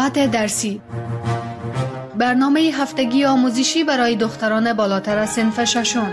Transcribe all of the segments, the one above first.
ساعت درسی، برنامه هفتگی آموزشی برای دختران بالاتر از صنف ششم.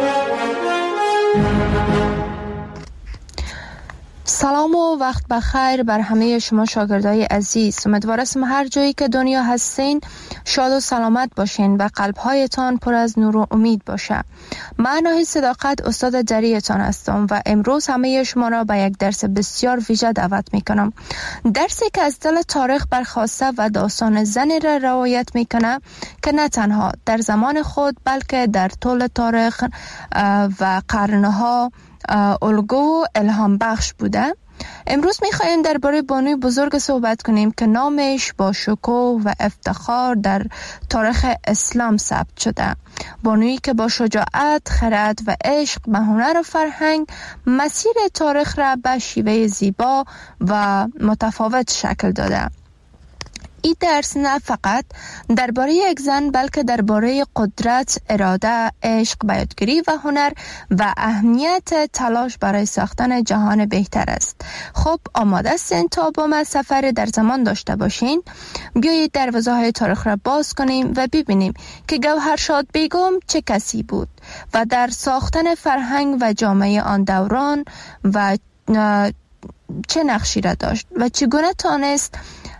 سلام و وقت بخیر بر همه شما شاگردای عزیز. امیدوارم هر جایی که دنیا هستین شاد و سلامت باشین و قلب‌هایتان پر از نور و امید باشه. من ناهید صداقت استاد جریتان هستم و امروز همه شما را به یک درس بسیار ویژه دعوت میکنم. درسی که از دل تاریخ برخواسته و داستان زنی را روایت میکنه که نه تنها در زمان خود بلکه در طول تاریخ و قرنها الگو و الهام بخش بوده. امروز میخوایم درباره بانوی بزرگ صحبت کنیم که نامش با شکوه و افتخار در تاریخ اسلام ثبت شده. بانویی که با شجاعت، خرد و عشق به هنر و فرهنگ مسیر تاریخ را به شیوه زیبا و متفاوت شکل داده. این درس نه فقط درباره یک زن بلکه درباره قدرت، اراده، عشق به یادگیری و هنر و اهمیت تلاش برای ساختن جهان بهتر است. خب آماده هستین تا با ما سفر در زمان داشته باشین؟ بیایید دروازه‌های تاریخ را باز کنیم و ببینیم که گوهرشاد بیگم چه کسی بود و در ساختن فرهنگ و جامعه آن دوران و چه نقشی را داشت و چگونه تانست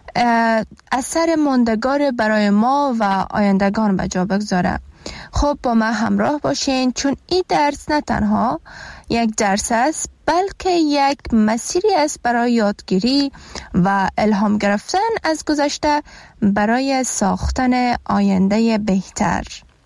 اثر ماندگار برای ما و آیندگان به جا بگذاره. خب با ما همراه باشین چون این درس نه تنها یک درس است بلکه یک مسیری است برای یادگیری و الهام گرفتن از گذشته برای ساختن آینده بهتر.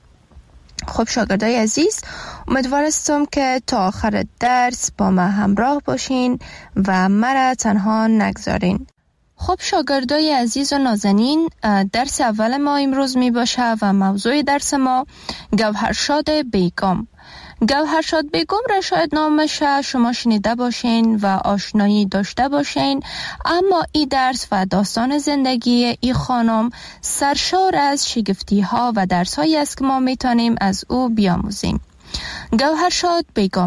خب شاگردای عزیز، امیدوارم که تا آخر درس با ما همراه باشین و مرا تنها نگذارین. خب شاگردای عزیز و نازنین، درس اول ما امروز می باشه و موضوع درس ما گوهرشاد بیگم. گوهرشاد بیگم را شاید نامش شما شنیده باشین و آشنایی داشته باشین، اما این درس و داستان زندگی این خانم سرشار از شگفتی ها و درس هایی است که ما می توانیم از او بیاموزیم. گوهرشاد بیگم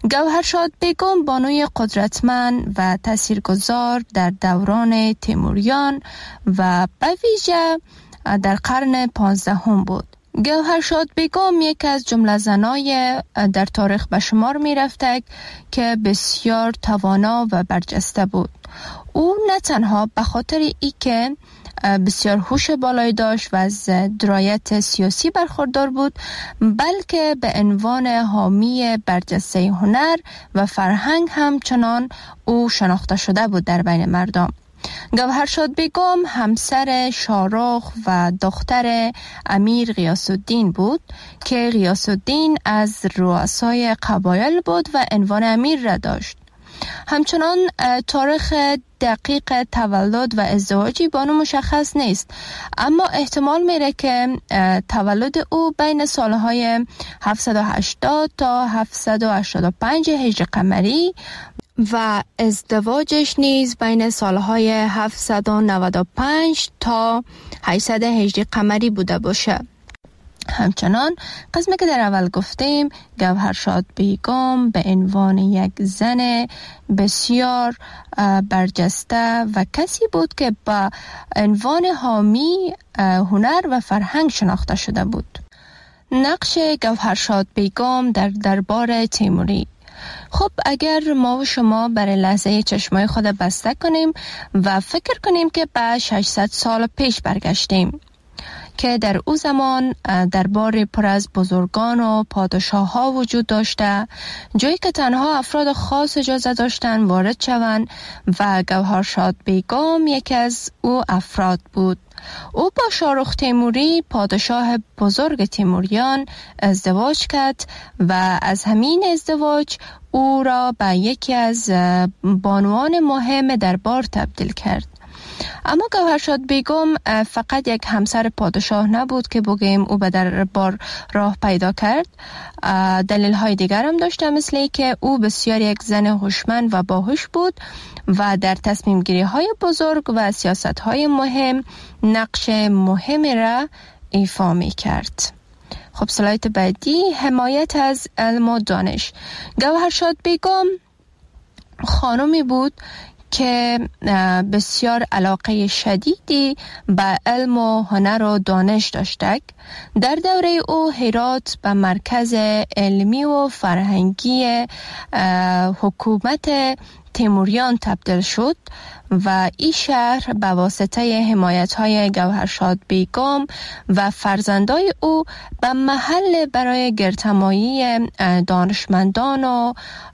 بانوی قدرتمند و تاثیرگذار در دوران تیموریان و به ویژه در قرن 15 بود. گوهرشاد بیگم یکی از جمله زنای در تاریخ به شمار می رفته که بسیار توانا و برجسته بود. او نه تنها به خاطر ای که بسیار هوش بالایی داشت و از درایت سیاسی برخوردار بود، بلکه به عنوان حامی برجسته هنر و فرهنگ همچنان او شناخته شده بود در بین مردم. گوهرشاد بیگم همسر شاهرخ و دختر امیر غیاث الدین بود که غیاث الدین از رؤسای قبایل بود و عنوان امیر را داشت. همچنان تاریخ دقیق تولد و ازدواجی بانو مشخص نیست، اما احتمال میره که تولد او بین سالهای 780 تا 785 هجری قمری و ازدواجش نیز بین سالهای 795 تا 800 هجری قمری بوده باشه. همچنان قسمی که در اول گفتیم، گوهرشاد بیگم به عنوان یک زن بسیار برجسته و کسی بود که با عنوان حامی هنر و فرهنگ شناخته شده بود. نقش گوهرشاد بیگم در دربار تیموری. خب اگر ما و شما برای لحظه چشمای خود بسته کنیم و فکر کنیم که به 600 سال پیش برگشتیم که در او زمان دربار پر از بزرگان و پادشاه ها وجود داشته، جایی که تنها افراد خاص اجازه داشتن وارد شوند و گوهرشاد بیگم یکی از او افراد بود. او با شاهرخ تیموری پادشاه بزرگ تیموریان ازدواج کرد و از همین ازدواج او را به یکی از بانوان مهم دربار تبدیل کرد. اما گوهرشاد بیگم فقط یک همسر پادشاه نبود که بگیم او به دربار راه پیدا کرد. دلیل های دیگر هم داشته، مثل که او بسیار یک زن هوشمند و باهوش بود و در تصمیم گیری های بزرگ و سیاست های مهم نقش مهمی را ایفا می کرد. خب سلایت بعدی، حمایت از علم و دانش. گوهرشاد بیگم خانمی بود که بسیار علاقه شدیدی به علم و هنر و دانش داشته. در دوره او هرات به مرکز علمی و فرهنگی حکومت تیموریان تبدیل شد و این شهر به واسطه حمایت‌های گوهرشاد بیگم و فرزندای او به محل برای گردهمایی دانشمندان و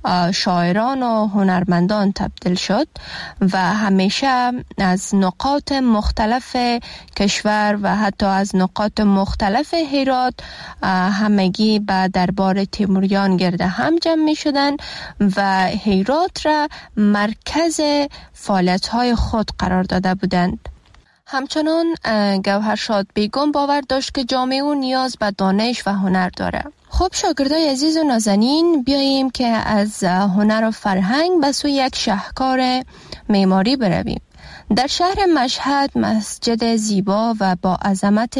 شاعران و هنرمندان تبدیل شد و همیشه از نقاط مختلف کشور و حتی از نقاط مختلف هرات همگی به دربار تیموریان گرده هم جمع می شدند و هرات را مرکز فعالیت‌های خود قرار داده بودند. همچنان گوهرشاد بیگم باور داشت که جامعه او نیاز به دانش و هنر داره. خب شاگردای عزیز و نازنین، بیاییم که از هنر و فرهنگ به سوی یک شاهکار معماری برویم. در شهر مشهد مسجد زیبا و با عظمت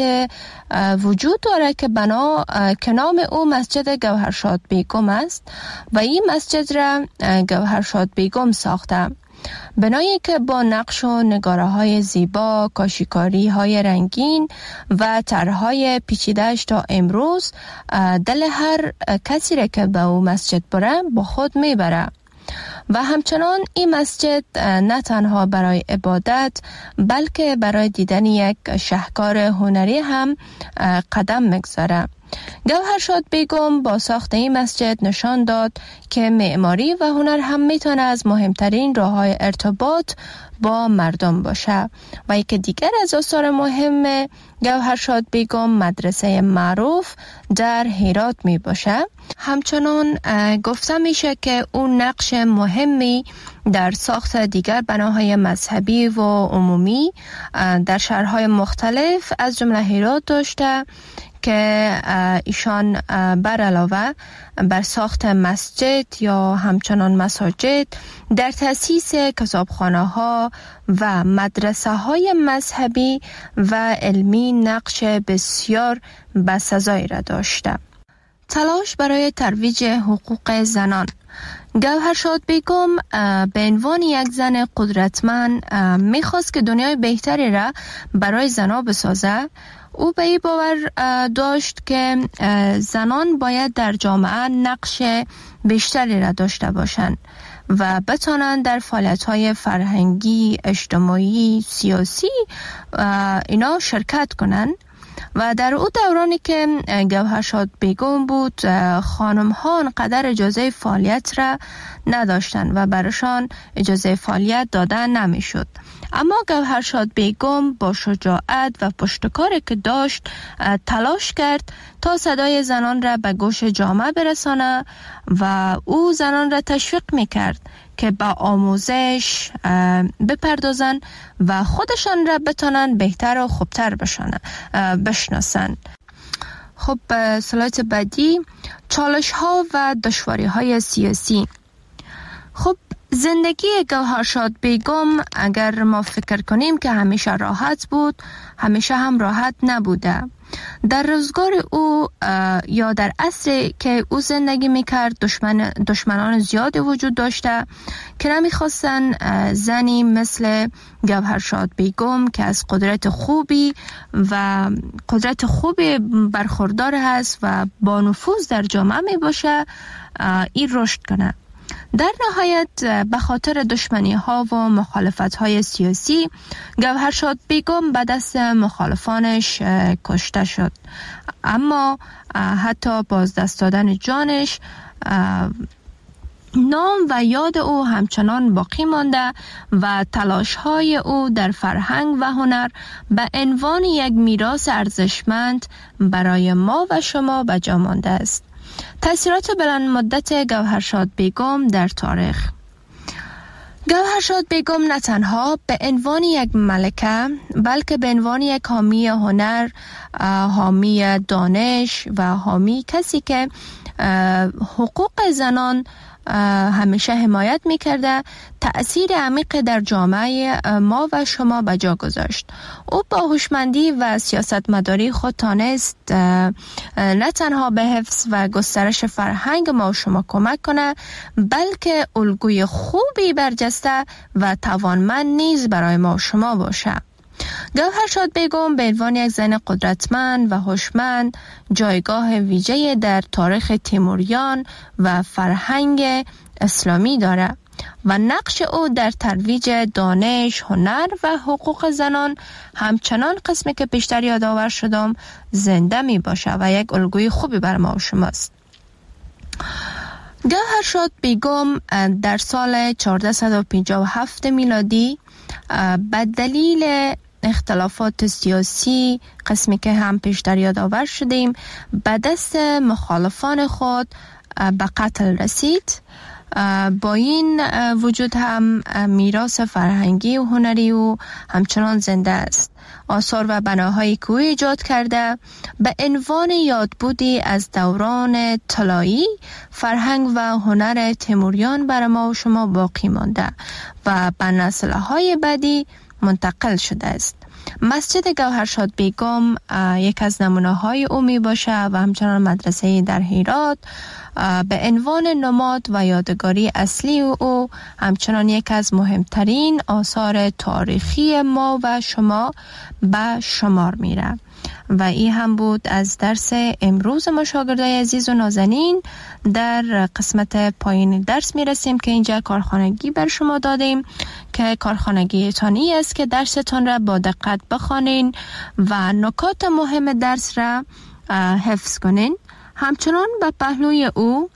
وجود داره که نام او مسجد گوهرشاد بیگم است و این مسجد را گوهرشاد بیگم ساخته. بنایی که با نقش و نگاره های زیبا، کاشیکاری های رنگین و طرحهای پیچیده‌اش تا امروز دل هر کسی را که به او مسجد بره با خود میبره. و همچنان این مسجد نه تنها برای عبادت بلکه برای دیدن یک شاهکار هنری هم قدم میگذاره. گوهرشاد بیگم با ساخت این مسجد نشان داد که معماری و هنر هم میتونه از مهمترین راه‌های ارتباط با مردم باشه. و یکی دیگر از آثار مهم گوهرشاد بیگم مدرسه معروف در هرات می باشه. همچنان گفته میشه که اون نقش مهمی در ساخت دیگر بناهای مذهبی و عمومی در شهرهای مختلف از جمله هرات داشته که ایشان بر علاوه بر ساخت مسجد یا همچنان مساجد در تأسیس کتابخانه ها و مدرسه های مذهبی و علمی نقش بسیار بسزایی را داشته. تلاش برای ترویج حقوق زنان. گوهرشاد بیگم به عنوان یک زن قدرتمند میخواست که دنیای بهتری را برای زنان بسازه. او به این باور داشت که زنان باید در جامعه نقش بیشتری را داشته باشند و بتوانند در فعالیت‌های فرهنگی، اجتماعی، سیاسی اینا شرکت کنند. و در او دورانی که گوهرشاد بیگم بود خانم‌ها انقدر اجازه فعالیت را نداشتند و برایشان اجازه فعالیت داده نمی‌شد. اما گوهرشاد بیگم با شجاعت و پشتکاری که داشت تلاش کرد تا صدای زنان را به گوش جامعه برسانه و او زنان را تشویق می‌کرد که به آموزش بپردازن و خودشان را بتونن بهتر و خوبتر بشناسن. خب سلایت بعدی، چالش ها و دشواری های سیاسی. خب زندگی گوهرشاد بیگم اگر ما فکر کنیم که همیشه راحت بود، همیشه هم راحت نبوده. در روزگار او یا در عصری که او زندگی میکرد دشمنان زیادی وجود داشته که نمیخواستن زنی مثل گوهرشاد بیگم که از قدرت خوبی برخوردار هست و با نفوذ در جامعه می باشه این رشد کنه. در نهایت به خاطر دشمنی ها و مخالفت های سیاسی گوهرشاد بیگم به دست مخالفانش کشته شد. اما حتی بازدست دادن جانش نام و یاد او همچنان باقی مانده و تلاش های او در فرهنگ و هنر به عنوان یک میراث ارزشمند برای ما و شما به جا مانده است. تأثیرات بلند مدت گوهرشاد بیگم در تاریخ. گوهرشاد بیگم نه تنها به عنوان یک ملکه بلکه به عنوان یک حامی هنر، حامی دانش و حامی کسی که حقوق زنان همیشه حمایت میکرده، تأثیر عمیق در جامعه ما و شما به جا گذاشت. او با هوشمندی و سیاستمداری خود تانست نه تنها به حفظ و گسترش فرهنگ ما و شما کمک کنه، بلکه الگوی خوبی برجسته و توانمند نیز برای ما و شما باشه. گوهرشاد بیگم به عنوان یک زن قدرتمند و هوشمند جایگاه ویژه‌ای در تاریخ تیموریان و فرهنگ اسلامی دارد و نقش او در ترویج دانش، هنر و حقوق زنان همچنان قسمی که پیشتر یادآور شدم زنده می باشه و یک الگوی خوبی بر ما و شماست. گوهرشاد بیگم در سال 1457 میلادی به دلیل اختلافات سیاسی قسمی که هم پیشتر یادآور شدیم به دست مخالفان خود به قتل رسید. با این وجود هم میراث فرهنگی و هنری و همچنان زنده است. آثار و بناهایی که او ایجاد کرده به عنوان یادبودی از دوران طلایی فرهنگ و هنر تیموریان بر ما و شما باقی مانده و به نسل‌های بعدی منتقل شده است. مسجد گوهرشاد بیگم یک از نمونه‌های او می باشه و همچنان مدرسه در هرات به عنوان نماد و یادگاری اصلی او همچنان یک از مهمترین آثار تاریخی ما و شما به شمار میره. و این هم بود از درس امروز ما شاگردای عزیز و نازنین. در قسمت پایین درس میرسیم که اینجا کارخانگی بر شما دادیم که کارخانگی تانی است که درستان را با دقت بخوانین و نکات مهم درس را حفظ کنین. همچنان به پهلوی او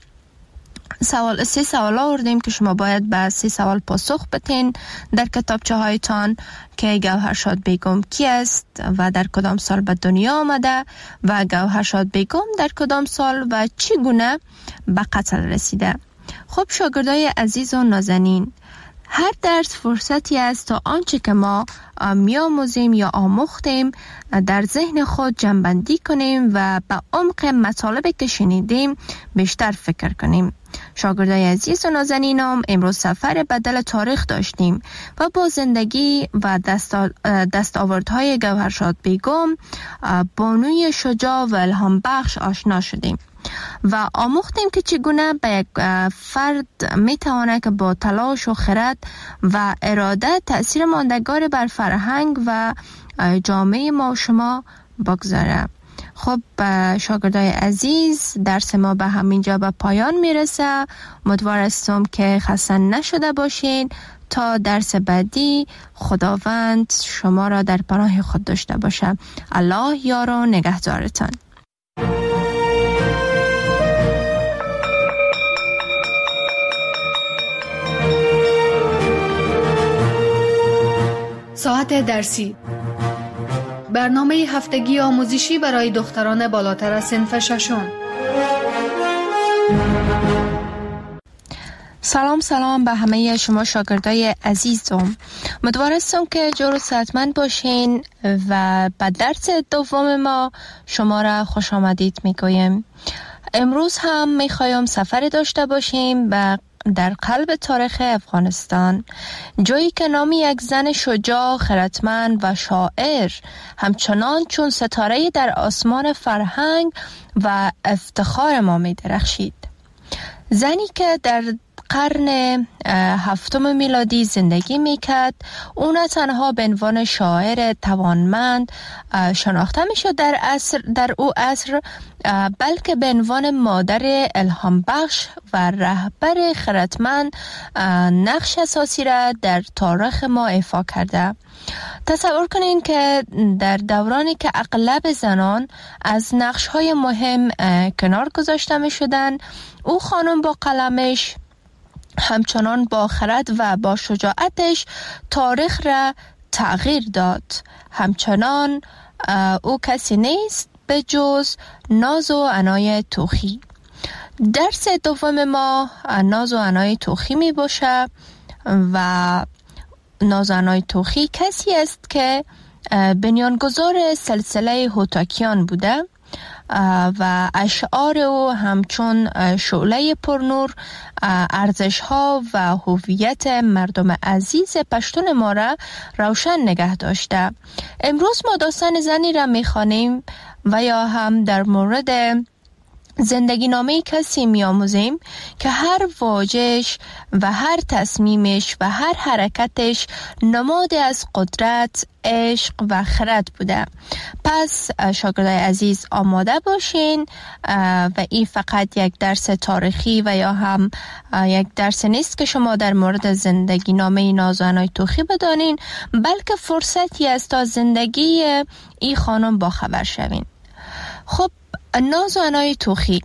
3 سوال آوردیم که شما باید به 3 سوال پاسخ بدین در کتابچه هایتان که گوهرشاد بیگم کی است و در کدام سال به دنیا آمده و گوهرشاد بیگم در کدام سال و چگونه به قتل رسیده. خب شاگردای عزیز و نازنین، هر درس فرصتی است تا آنچه که ما می‌آموزیم یا آموختیم در ذهن خود جمع‌بندی کنیم و به عمق مطالبی که شنیدیم بیشتر فکر کنیم. شاگردای عزیز و نازنینم، امروز سفر بدل تاریخ داشتیم و با زندگی و دستاوردهای گوهرشاد بیگم، بانوی شجاع و الهام بخش آشنا شدیم و آموختیم که چگونه به یک فرد میتواند که با تلاش و خرد و اراده تأثیر ماندگار بر فرهنگ و جامعه ما و شما بگذاره. خب شاگردای عزیز، درس ما به همینجا به پایان میرسه. امیدوار هستم که خسته نشده باشین. تا درس بعدی خداوند شما را در پناه خود داشته باشه. الله یار و نگهدارتان. ساعت درسی، برنامه هفتگی آموزشی برای دختران بالاتر از صنف ششم. سلام به همه شما شاگردای عزیزم. امیدوار هستم که جور و صحتمند باشین و به درس دوم ما شما را خوش آمدید میگویم. امروز هم میخوایم سفر داشته باشیم در قلب تاریخ افغانستان، جایی که نام یک زن شجاع، خردمند و شاعر همچنان چون ستاره در آسمان فرهنگ و افتخار ما می درخشید. زنی که در قرن 7 میلادی زندگی میکرد. او نه تنها به عنوان شاعر توانمند شناخته میشد در او عصر، بلکه به عنوان مادر الهام بخش و رهبر خردمند نقش اساسی را در تاریخ ما ایفا کرده. تصور کنین که در دورانی که اغلب زنان از نقش‌های مهم کنار گذاشته می‌شدند، او خانم با قلمش همچنان با خرد و با شجاعتش تاریخ را تغییر داد. همچنان او کسی نیست به جز ناز و عنای توخی. درس دوم ما ناز و عنای توخی می باشه و ناز و عنای توخی کسی است که بنیانگذار سلسله هوتاکیان بوده و اشعار او همچون شعله پرنور ارزش ها و هویت مردم عزیز پشتون ما را روشن نگه داشته. امروز ما داستان زنی را میخوانیم و یا هم در مورد زندگی نامه کسی می آموزیم که هر واژه‌اش و هر تصمیمش و هر حرکتش نماد از قدرت، عشق و خرد بوده. پس شاگردای عزیز آماده باشین و این فقط یک درس تاریخی و یا هم یک درس نیست که شما در مورد زندگی نامه نازوانای توخی بدانین، بلکه فرصتی است تا زندگی این خانم با خبر شوین. خب نازوانای توخی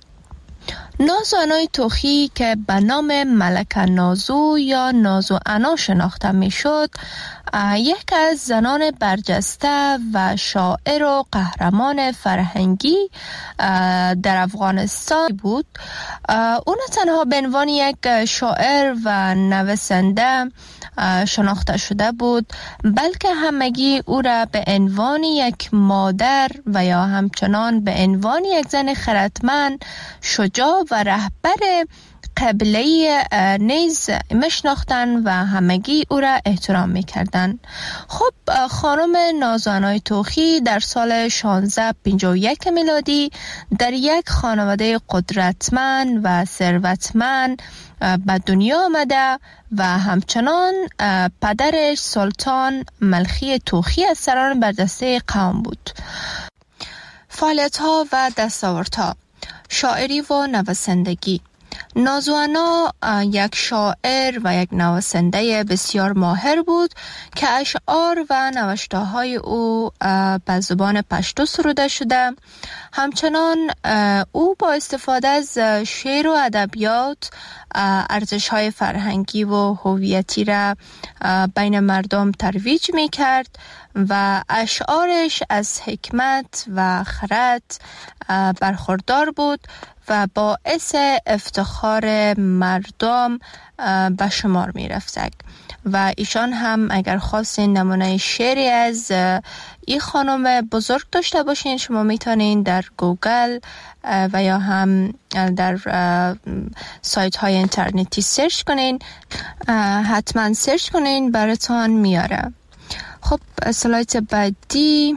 که به نام ملکه نازو یا نازوانا شناخته می شد، یک از زنان برجسته و شاعر و قهرمان فرهنگی در افغانستان بود. او نه تنها به عنوان یک شاعر و نویسنده شناخته شده بود، بلکه همگی او را به عنوان یک مادر و یا همچنان به عنوان یک زن خردمند، شجاع و رهبر قبیله نیز میشناختند و همگی او را احترام میکردند. خب خانم نازوانای توخی در سال 1651 میلادی در یک خانواده قدرتمند و ثروتمند به دنیا آمده و همچنان پدرش سلطان ملخی توخی از سران برجسته قوم بود. فعالیت‌ها و دستاوردها: شاعری و نویسندگی. نازوانا یک شاعر و یک نویسنده بسیار ماهر بود که اشعار و نوشته‌های او به زبان پشتو سروده شده. همچنان او با استفاده از شعر و ادبیات ارزش‌های فرهنگی و هویتی را بین مردم ترویج می‌کرد و اشعارش از حکمت و خرد برخوردار بود و باعث افتخار مردم به شمار می رفتند. و ایشان هم اگر خواستین نمونه شعری از این خانم بزرگ داشته باشین، شما میتونین در گوگل و یا هم در سایت های اینترنتی سرچ کنین، حتما سرچ کنین براتون میاره. خب اسلایت بعدی،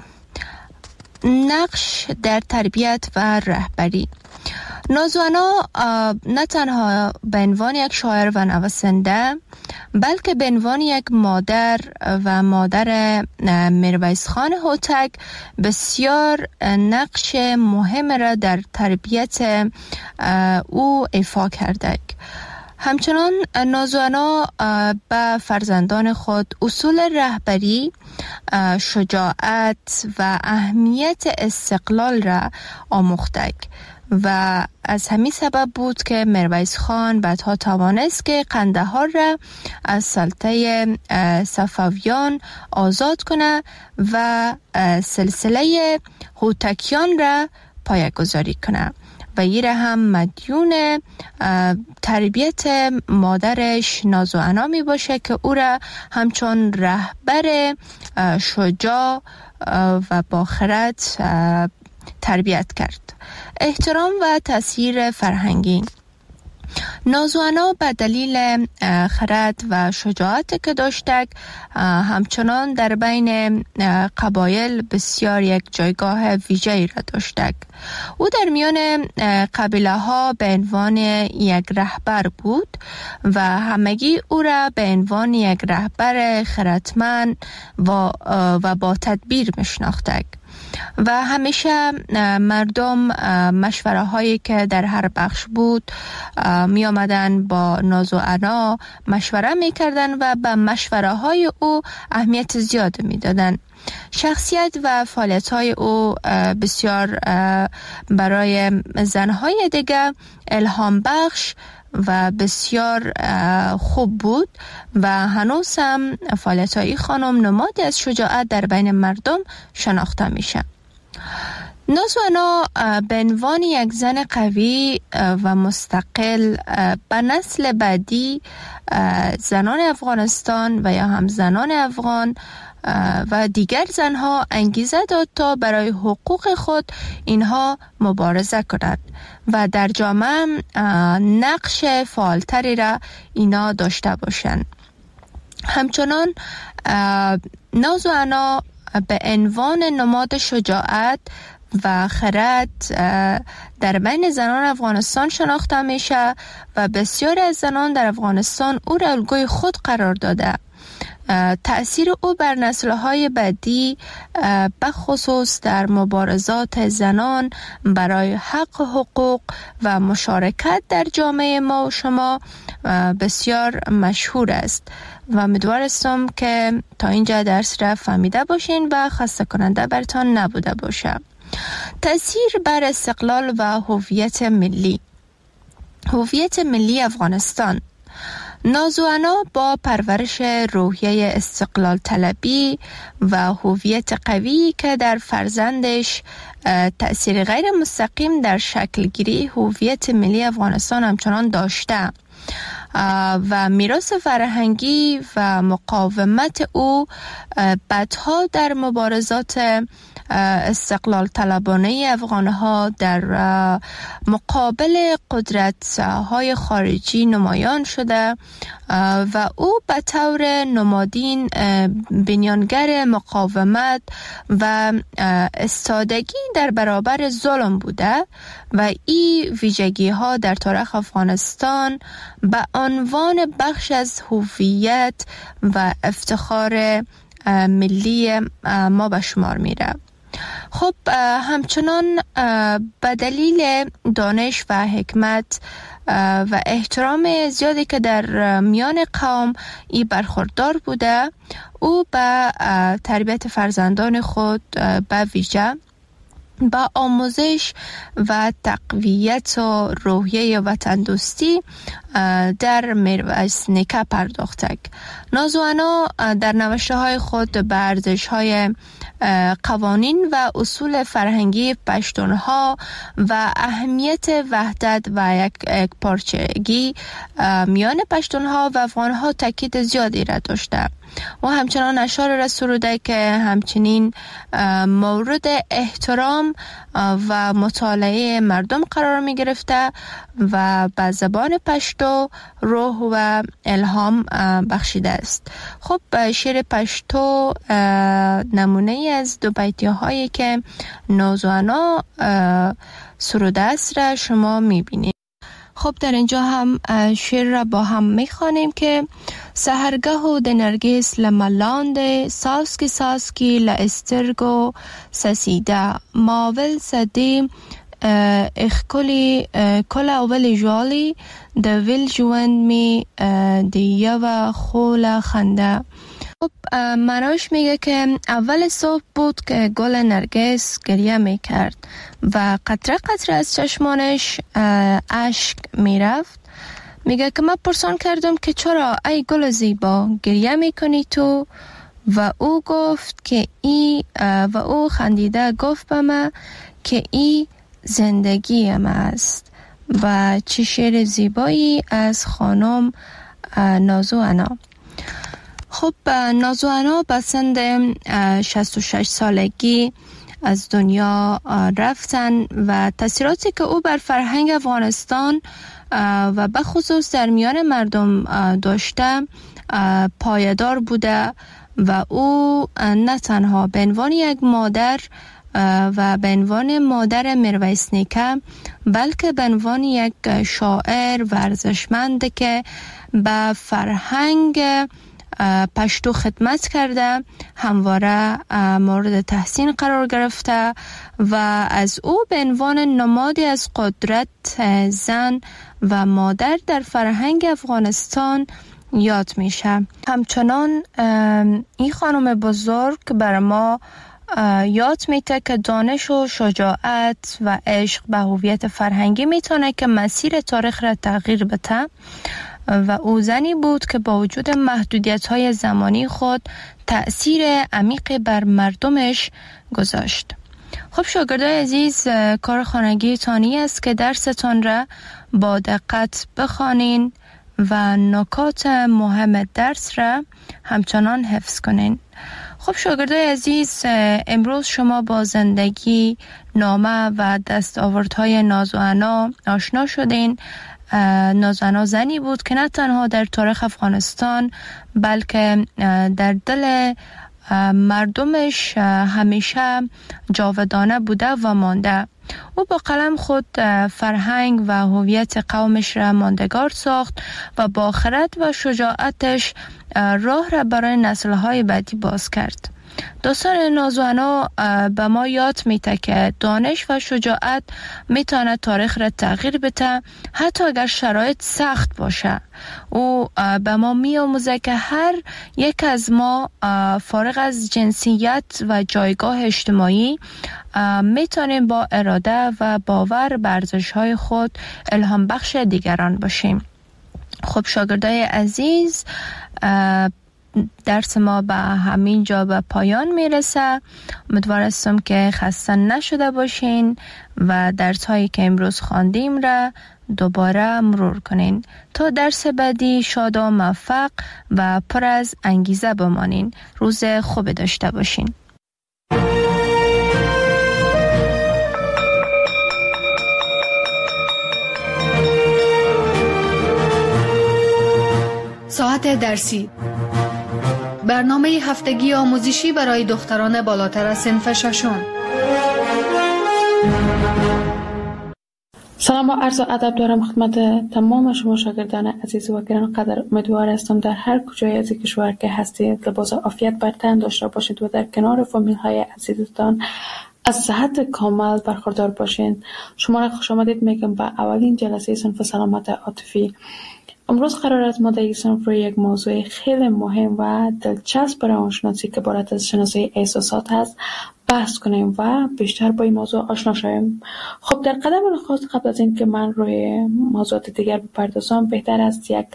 نقش در تربیت و رهبری. نازوانا نه تنها به عنوان یک شاعر و نویسنده، بلکه به عنوان یک مادر و مادر میرویس خان هوتک بسیار نقش مهم را در تربیت او ایفا کرده. همچنان نازوانا به فرزندان خود اصول رهبری، شجاعت و اهمیت استقلال را آموخته و از همین سبب بود که میرویس خان بعدها توانست که قندهار را از سلطه صفویان آزاد کنه و سلسله هوتکیان را پایه‌گذاری کنه و این را هم مدیون تربیت مادرش نازوانا می باشه که او را همچون رهبر شجاع و با خرد تربیت کرد. احترام و تأثیر فرهنگی. نازوانا به دلیل خرد و شجاعت که داشته همچنان در بین قبایل بسیار یک جایگاه ویژه‌ای را داشته. او در میان قبیله ها به عنوان یک رهبر بود و همگی او را به عنوان یک رهبر خردمند و با تدبیر میشناختند و همیشه مردم مشوره هایی که در هر بخش بود می آمدن با نازوانا مشوره می کردن و به مشوره های او اهمیت زیاد می دادن. شخصیت و فعالیت های او بسیار برای زنهای دیگه الهام بخش و بسیار خوب بود و هنوز هم فعالیت های خانم نمادی از شجاعت در بین مردم شناخته میشه. نازوانا به عنوان یک زن قوی و مستقل به نسل بعدی زنان افغانستان و یا هم زنان افغان و دیگر زنها انگیزه داد تا برای حقوق خود اینها مبارزه کنند و در جامعه نقش فعالتری را اینا داشته باشند. همچنان ناز و عنا به عنوان نماد شجاعت و خرد در بین زنان افغانستان شناخته میشه و بسیاری از زنان در افغانستان او را الگوی خود قرار داده. تأثیر او بر نسل‌های بعدی بخصوص در مبارزات زنان برای حق و حقوق و مشارکت در جامعه ما و شما بسیار مشهور است و امیدوارم که تا اینجا درس را فهمیده باشین و خسته کننده برتان نبوده باشه. تأثیر بر استقلال و هویت ملی. هویت ملی افغانستان. ناز و عنا با پرورش روحیه استقلال طلبی و هویت قوی که در فرزندش تأثیر غیر مستقیم در شکل گیری هویت ملی افغانستان همچنان داشته و میراث فرهنگی و مقاومت او بعدها در مبارزات استقلال طلبانه افغانها در مقابل قدرت های خارجی نمایان شده و او به طور نمادین بنیانگر مقاومت و استادگی در برابر ظلم بوده و این ویژگی ها در تاریخ افغانستان به عنوان بخش از هویت و افتخار ملی ما به شمار میره. خب همچنان به دلیل دانش و حکمت و احترام زیادی که در میان قوم ای برخوردار بوده، او به تربیت فرزندان خود به ویژه با آموزش و تقویت و روحیه وطن دوستی در میرویس نیکه پرداخته. ناز و عنا در نوشته های خود به ارزش های قوانین و اصول فرهنگی پشتونها و اهمیت وحدت و یک پارچگی میان پشتونها و افغانها تاکید زیادی را داشته و همچنان اشعار را سروده که همچنین مورد احترام و مطالعه مردم قرار می گرفته و به زبان پشتو روح و الهام بخشیده است. خب شعر پشتو نمونه از دو بیتی هایی که ناز و عنا سروده است را شما می بینید. خب در اینجا هم شعر را با هم می خوانیم که سحرگه و دنرگیس لملاند ساسکی لاسترگو سسیده ماول سدیم اخکلی کل اول جوالی دویل جوند می دیه و خول خنده. خب معناش میگه که اول صبح بود که گل نرگس گریه میکرد و قطره قطره از چشمانش اشک میرفت. میگه که من پرسان کردم که چرا ای گل زیبا گریه میکنی تو؟ و او گفت که و او خندیده گفت به من که ای زندگی من است. و چه شعر زیبایی از خانم ناز و عنا. خب ناز و عنا به سن 66 سالگی از دنیا رفتن و تاثیراتی که او بر فرهنگ افغانستان و به خصوص در میان مردم داشته پایدار بوده و او نه تنها به عنوان یک مادر و به عنوان مادر میرویس نیکه بلکه به عنوان یک شاعر ورزشمند که به فرهنگ پشتو خدمت کرده همواره مورد تحسین قرار گرفته و از او به عنوان نمادی از قدرت زن و مادر در فرهنگ افغانستان یاد میشه. همچنان این خانم بزرگ بر ما یاد میده که دانش و شجاعت و عشق به هویت فرهنگی میتونه که مسیر تاریخ را تغییر بده و او زنی بود که با وجود محدودیت‌های زمانی خود تأثیر عمیق بر مردمش گذاشت. خب شاگردای عزیز، کار خانگی تانی است که درستان را با دقت بخوانین و نکات مهم درس را همچنان حفظ کنین. خب شاگردای عزیز، امروز شما با زندگی نامه و دستاوردهای نازو آشنا شدین. نازو زنی بود که نه تنها در تاریخ افغانستان بلکه در دل مردمش همیشه جاودانه بوده و مانده. او با قلم خود فرهنگ و هویت قومش را ماندگار ساخت و با خرد و شجاعتش راه را برای نسل‌های بعدی باز کرد. داستان نازو به ما یاد میده که دانش و شجاعت میتونه تاریخ را تغییر بده، حتی اگر شرایط سخت باشه. او به ما میآموزه که هر یک از ما فارغ از جنسیت و جایگاه اجتماعی میتونیم با اراده و باور بر ارزش‌های خود الهام بخش دیگران باشیم. خب شاگردای عزیز، درس ما به همین جا به پایان میرسه. امیدوار هستم که خسته نشده باشین و درس هایی که امروز خواندیم را دوباره مرور کنین. تا درس بعدی شاد و موفق و پر از انگیزه بمانین. روز خوب داشته باشین. ساعت درسی، برنامه هفتگی آموزشی برای دختران بالاتر از صنف ششم. سلام و عرض ادب دارم خدمت تمام شما شاگردان عزیز و گرانقدر. امیدوار هستم در هر کجای از کشور که هستید لباس عافیت بر تن داشته باشید و در کنار فامیل های عزیزتان از صحت کامل برخوردار باشید. شما را خوش آمدید میگم به اولین جلسه صنف سلامت عاطفی. امروز قرار است ما در این صنف روی یک موضوع خیلی مهم و دلچسب برای روانشناسی که عبارت از شناسایی احساسات هست بحث کنیم و بیشتر با این موضوع آشنا شویم. خب در قدم خاص قبل از این که من روی موضوعات دیگر بپردازم، بهتر است یک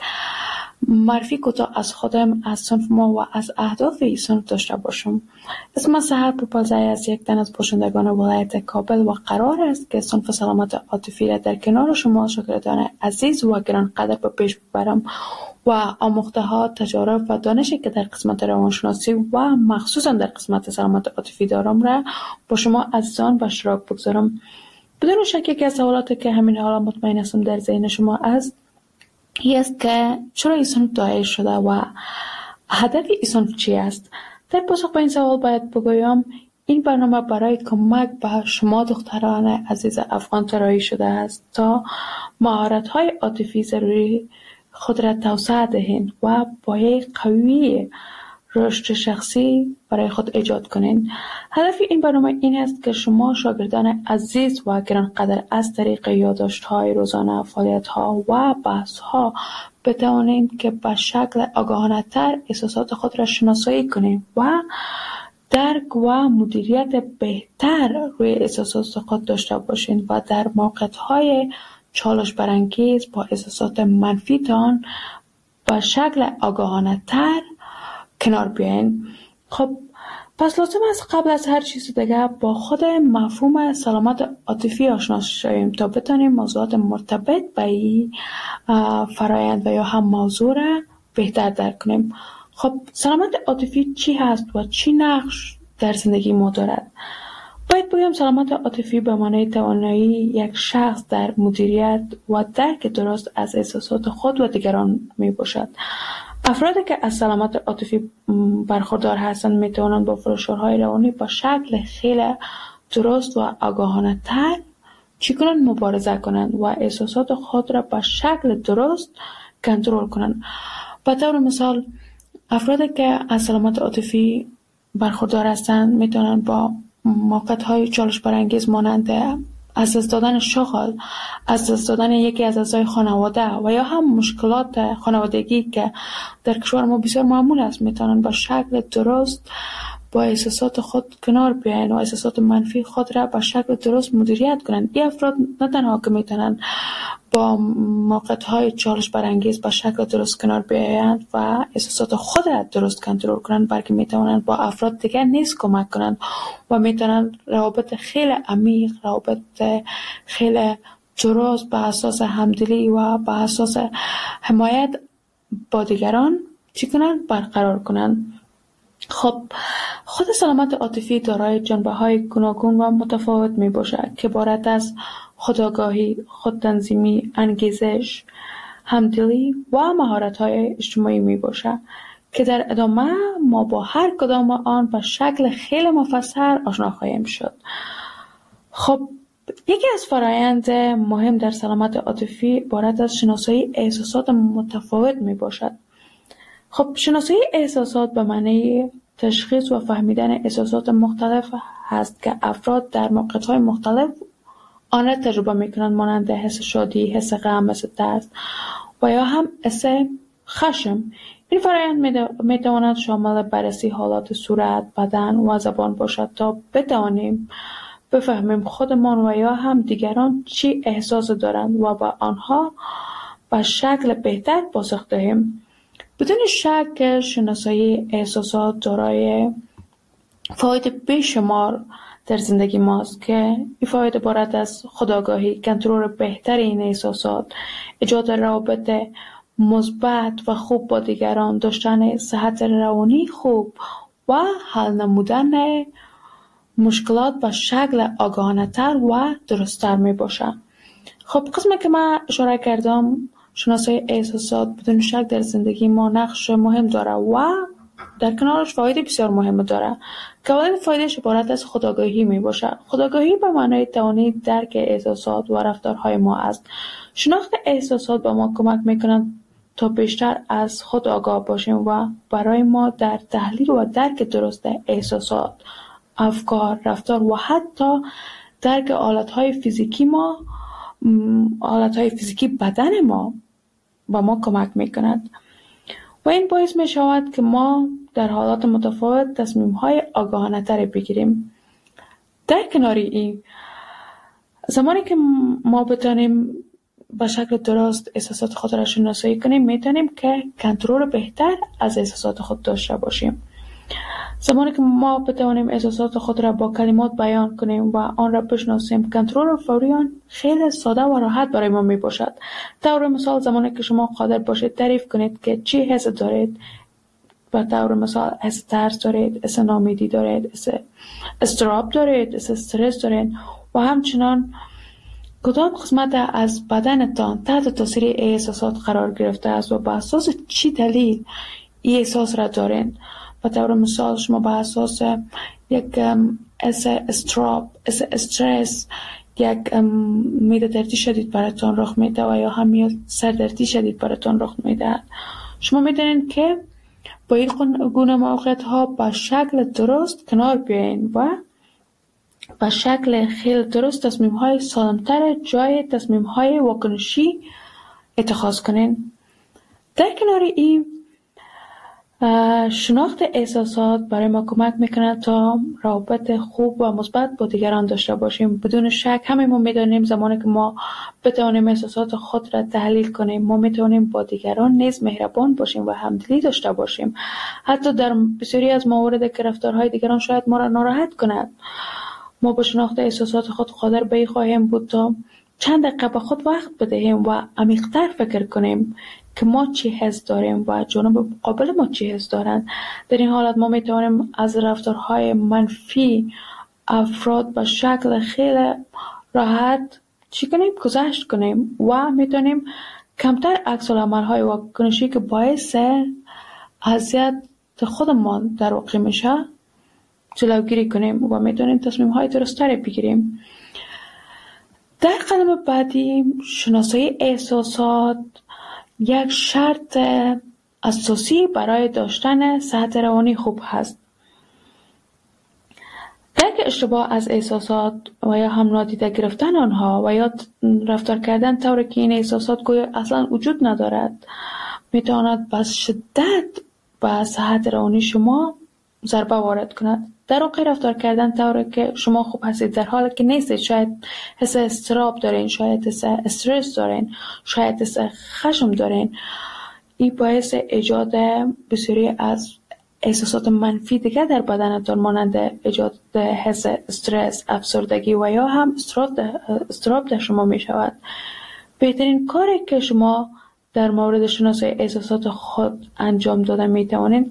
معرفی کوتاه از خودم، از صنف ما و از اهداف این صنف داشته باشم. اسم من سحر پوپلزای از یک تن از باشندگان ولایت کابل و قرار است که صنف سلامت عاطفی را در کنار شما شاگردان عزیز و گرانقدر به پیش ببرم و آموخته ها، تجارب و دانشی که در قسمت روانشناسی و مخصوصا در قسمت سلامت عاطفی دارم را با شما عزیزان به اشتراک بگذارم. بدون شک یکی از سوالاتی که همین حالا مطمئن هستم در ذهن شما است است که چرا این صنف دایر شده و هدف این صنف چی است؟ در پاسخ به این سوال باید بگویم این برنامه برای کمک به شما دختران عزیز افغان طراحی شده است تا مهارت‌های عاطفی ضروری خود را توسعه دهید و پایه قوی رشد شخصی برای خود ایجاد کنید. هدف این برنامه این است که شما شاگردان عزیز و گرانقدر از طریق یادداشت‌های روزانه، فعالیت‌ها و بحث‌ها بتوانید که به شکل آگاهانه‌تر احساسات خود را شناسایی کنید و درک و مدیریت بهتر روی احساسات خود داشته باشید و در موقعیت‌های چالش برانگیز با احساسات منفیتان به شکل آگاهانه‌تر کنار بیاین. خب پس لازم است قبل از هر چیز دیگه با خود مفهوم سلامت عاطفی آشنا شویم تا بتونیم موضوعات مرتبط به این فرایند و یا هم موضوع را بهتر درک کنیم. خب سلامت عاطفی چی هست و چی نقش در زندگی ما دارد؟ باید بگم سلامت عاطفی به معنای توانایی یک شخص در مدیریت و درک درست از احساسات خود و دیگران می باشد. افرادی که از سلامت عاطفی برخوردار هستند می توانند با فشارهای روانی با شکل خیلی درست و آگاهانه تر چگونه مبارزه کنند و احساسات خود را با شکل درست کنترل کنند. به طور مثال افرادی که از سلامت عاطفی برخوردار هستند می توانند با موقعیت‌های چالش برانگیز مانند از دست دادن شغل، از دست دادن یکی از اعضای خانواده و یا هم مشکلات خانوادگی که در کشور ما بسیار معمول است میتونن با شکل درست با احساسات خود کنار بیاین و احساسات منفی خود را با شکل درست مدیریت کنند. این افراد نه تنها که میتونن با موقعیت‌های چالش برانگیز با شکل درست کنار بیایند و احساسات خود را درست کنترل کنند، بلکه میتونن با افراد دیگر نیز کمک کنند و میتونن روابط خیلی عمیق، روابط خیلی درست به اساس همدلی و به اساس حمایت با دیگران چی کنند؟ برقرار کنند. خب خود سلامت عاطفی دارای جنبه‌های گوناگون و متفاوت می‌باشد که عبارت از خودآگاهی، خودتنظیمی، انگیزش، همدلی و مهارت‌های اجتماعی می‌باشد که در ادامه ما با هر کدام آن به شکل خیلی مفصل آشنا خواهیم شد. خب یکی از فرآیند مهم در سلامت عاطفی عبارت از شناسایی احساسات متفاوت می‌باشد. خب شناسایی احساسات به معنی تشخیص و فهمیدن احساسات مختلف هست که افراد در موقعیت‌های مختلف آن را تجربه می‌کنند، مانند حس شادی، حس غم، حس ترس و یا هم حس خشم. این فرآیند می‌تواند شامل بررسی حالات صورت، بدن و زبان باشد تا بتوانیم بفهمیم خودمان و یا هم دیگران چی احساس دارند و به آنها به شکل بهتر پاسخ دهیم. بدون شک شناسایی احساسات دارای فواید بیشمار در زندگی ماست که این فواید عبارت از خودآگاهی، کنترل بهتر این احساسات، ایجاد روابط مثبت و خوب با دیگران، داشتن صحت روانی خوب و حل نمودن مشکلات به شکل آگاهانه‌تر و درست‌تر می‌باشد. خب قسمی که من اشاره کردم، شناسایی احساسات بدون شک در زندگی ما نقش مهم داره و در کنارش فواید بسیار مهم داره که اولین فایدهش عبارت از خودآگاهی میباشه. خودآگاهی به معنای توانایی درک احساسات و رفتارهای ما است. شناخت احساسات به ما کمک میکنند تا بیشتر از خود آگاه باشیم و برای ما در تحلیل و درک درست احساسات، افکار، رفتار و حتی درک حالتهای فیزیکی بدن ما به ما کمک میکند و این باعث می شود که ما در حالات متفاوت تصمیم‌های آگاهانه تر بگیریم. در کنار این، زمانی که ما بتانیم به شکل درست احساسات خود را شناسایی کنیم، میتونیم که کنترل بهتر از احساسات خود داشته باشیم. زمانی که ما بتوانیم احساسات خود را با کلمات بیان کنیم و آن را بشناسیم، کنترل فوری آن خیلی ساده و راحت برای ما می باشد. طور مثال، زمانی که شما قادر باشید تعریف کنید که چی حس دارید، به طور مثال حس ترس دارید، حس ناامیدی دارید، حس اضطراب دارید، حس استرس دارید و همچنان کدام قسمت از بدنتان تحت تاثیر احساسات قرار گرفته است و به اساس چی دلیل این احساس را دارید. به طور مثال شما به اساس یک اضطراب، استرس، یک معده دردی شدید براتون رخ میده و یا هم سردردی شدید براتون رخ میده، شما میدونید که با این گونه موقعیت ها به شکل درست کنار بیاین و به شکل خیلی درست تصمیم های سالمتر جای تصمیم های واکنشی اتخاذ کنین. در کنار این، شناخت احساسات برای ما کمک میکنه تا روابط خوب و مثبت با دیگران داشته باشیم. بدون شک همه ما میدونیم زمانی که ما بتوانیم احساسات خود را تحلیل کنیم، ما میتونیم با دیگران نیز مهربان باشیم و همدلی داشته باشیم. حتی در بسیاری از موارد که رفتارهای دیگران شاید ما را ناراحت کند، ما با شناخت احساسات خود قادر به این خواهیم بود تا چند دقیقه به خود وقت بدهیم و عمیق‌تر فکر کنیم که ما چی حس داریم و جانب مقابل ما چی حس دارند. در این حالت ما میتوانیم از رفتارهای منفی افراد به شکل خیلی راحت گذشت کنیم و میتونیم کمتر عکس العمل‌های واکنشی که باعث اذیت خودمان در واقع میشه جلوگیری کنیم و میتونیم تصمیم‌های درست‌تری بگیریم. در قدم بعدی، شناسایی احساسات یک شرط اساسی برای داشتن صحت روانی خوب هست. درک اشتباه از احساسات و یا هم نادیده گرفتن آنها و یا رفتار کردن طوری که این احساسات گویا اصلا وجود ندارد میتواند با شدت به صحت روانی شما ضربه وارد کند. در واقع رفتار کردن طوری که شما خوب هستید در حالی که نیستید، شاید حس اضطراب دارین، شاید حس استرس دارین، شاید حس خشم دارین، این باعث ایجاد بسیاری از احساسات منفی دیگر در بدنتان مانند ایجاد حس استرس، افسردگی و یا هم اضطراب در شما می شود. بهترین کاری که شما در مورد شناسایی احساسات خود انجام داده می توانید